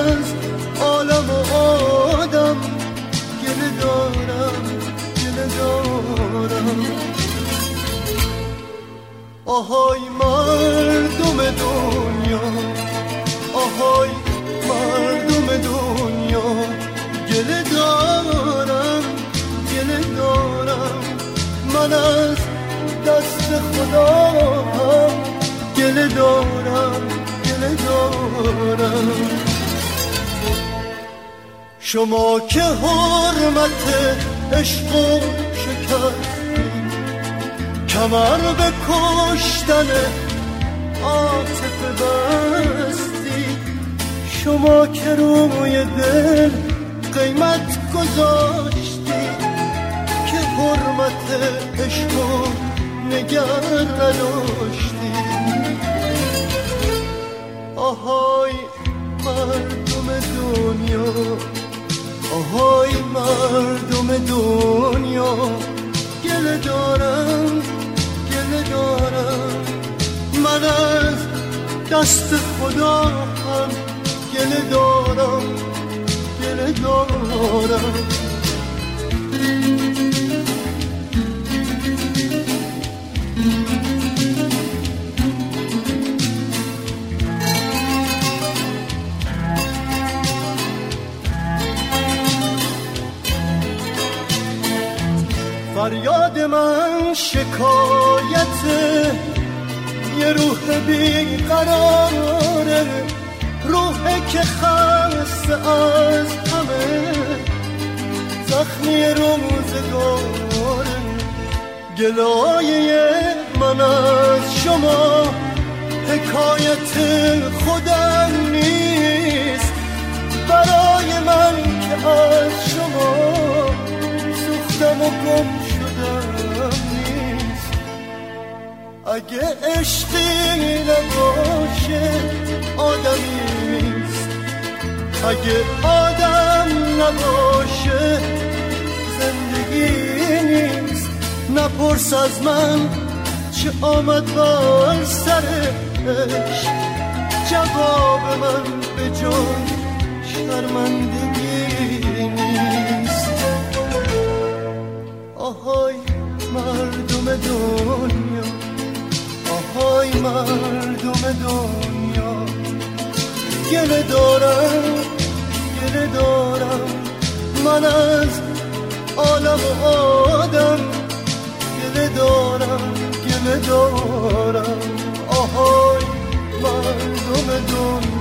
از عالم و آدم گله دارم، گله دارم. آهای مردم دنیا، آهای مردم دنیا، گله دارم، گله دارم. من از دست خدا هم گله دارم، گله دارم. شما که حرمت عشق و شکستید، کمر به کشتن عاطفه بستید. شما که روی دل قیمت گذاشتید، که حرمت عشق و نگر نداشتید. آهای مردم دنیا، آهای مردم دنیا، گله دارم، گله دارم. من از دست خدا هم گله دارم، گله دارم. فریاد من شکایت یه روح بیقراره، روحی که خسته از همه زخمی روزگاره. گلایه من از شما حکایت خودم نیست، برای من که از شما سوختم و گم شدم نیست. اگه عشقی نباشه آدمی نیست، اگه آدم نباشه زندگی نیست. نپرس از من چه آمد بر سرش، جواب من به جای شرمندگی نیست. آهای مردم دنیا، آهای مردم دنیا، گله دارم، گله دارم. من از عالم و آدم گله دارم، گله دارم. آهای مردم دنیا.